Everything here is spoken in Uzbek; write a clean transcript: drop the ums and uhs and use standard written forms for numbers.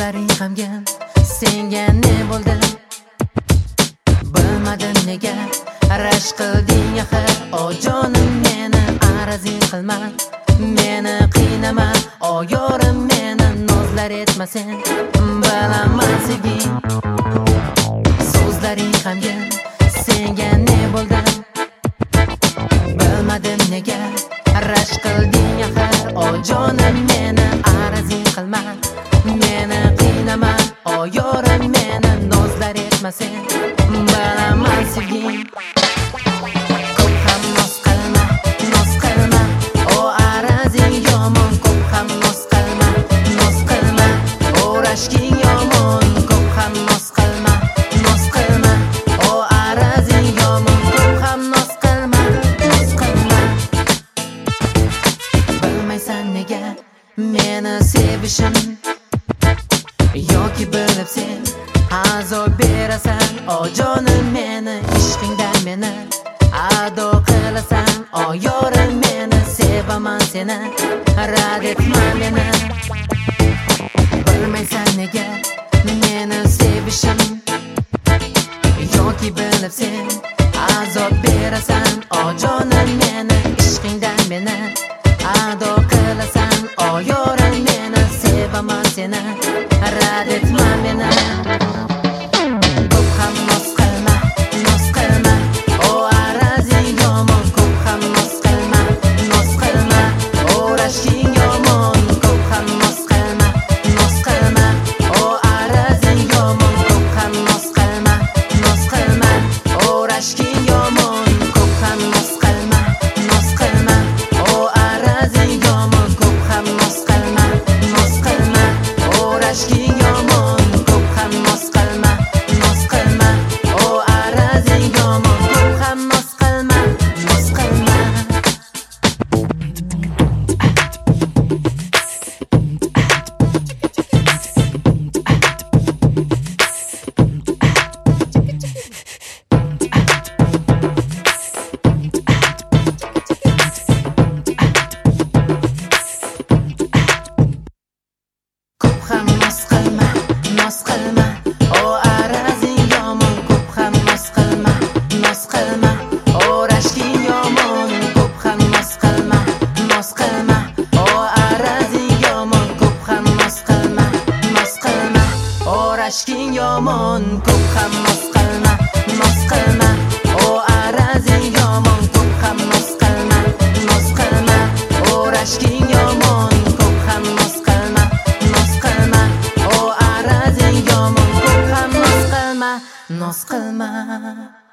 So'zlaring g'amgin, senga ne bo'ldi? Bilmadim nega rashk qilding axir. O jonim, meni arazing qilma, meni qiynama. O yorim, meni nozlar etma sen, bilaman sevging. So'zlaring g'amgin, senga ne bo'ldi? Bilmadim nega rashk qilding axir. O jonim, meni arazing qilma, meni qiynama. O yorim, meni nozlar etma sen, bilaman sevging. Ko'p ham noz qilma, noz qilma. O arazing yomon, ko'p ham noz qilma, noz qilma. O rashking yomon, ko'p ham noz qilma, noz qilma. O arazing yomon, ko'p ham noz qilma, noz qilma. Bilmaysan nega meni sevishim, yoki bilib sen azob berasan. O jonim, meni ishqingdan meni ado qilasan. O yorim, meni sevaman seni, rad etma meni. Bilmaysan nega meni sevishim, yoki bilib sen azob berasan. O jonim, meni ishqingdan meni ado qilasan. O yorim, meni sevaman seni, rad etma meni. Ko'p ham noz qilma, noz qilma. O arazing yomon, ko'p ham noz qilma, noz qilma. O rashking yomon, ko'p ham noz qilma, noz qilma. O arazing yomon, ko'p ham noz qilma, noz qilma. O rashking yomon, ko'p ham noz qilma, noz qilma. O arazing yomon, ko'p ham noz qilma, noz qilma. O rashking yomon, ko'p ham noz qilma, noz qilma. O arazing yomon, ko'p ham noz qilma, noz qilma. Ko'p ham noz qilma, noz qilma. O arazing yomon, ko'p ham noz qilma, noz qilma. O rashking yomon, ko'p ham noz qilma, noz qilma. O arazing yomon, ko'p ham noz qilma, noz qilma. O rashking yomon, ko'p ham noz qilma, noz qilma. O arazing yomon, ko'p ham noz qilma, noz qilma. O rashking yomon, ko'p ham noz qilma, noz qilma. O arazing yomon, ko'p ham noz qilma, noz qilma.